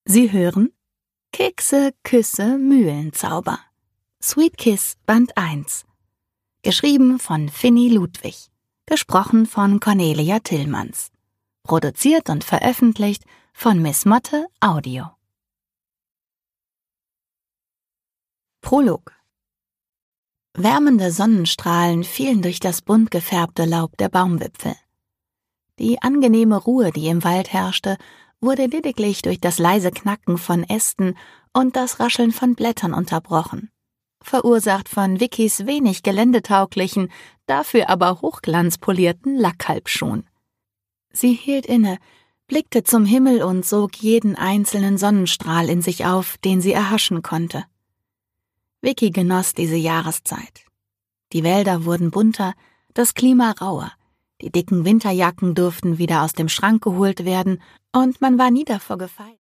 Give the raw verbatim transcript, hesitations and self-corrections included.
Sie hören Kekse, Küsse, Mühlenzauber. Sweet Kiss Band eins. Geschrieben von Finny Ludwig. Gesprochen von Cornelia Tillmanns. Produziert und veröffentlicht von Miss Motte Audio. Prolog. Wärmende Sonnenstrahlen fielen durch das bunt gefärbte Laub der Baumwipfel. Die angenehme Ruhe, die im Wald herrschte, wurde lediglich durch das leise Knacken von Ästen und das Rascheln von Blättern unterbrochen, verursacht von Vickys wenig geländetauglichen, dafür aber hochglanzpolierten Lackhalbschuhen. Sie hielt inne, blickte zum Himmel und sog jeden einzelnen Sonnenstrahl in sich auf, den sie erhaschen konnte. Vicky genoss diese Jahreszeit. Die Wälder wurden bunter, das Klima rauer, die dicken Winterjacken durften wieder aus dem Schrank geholt werden, und man war nie davor gefeit,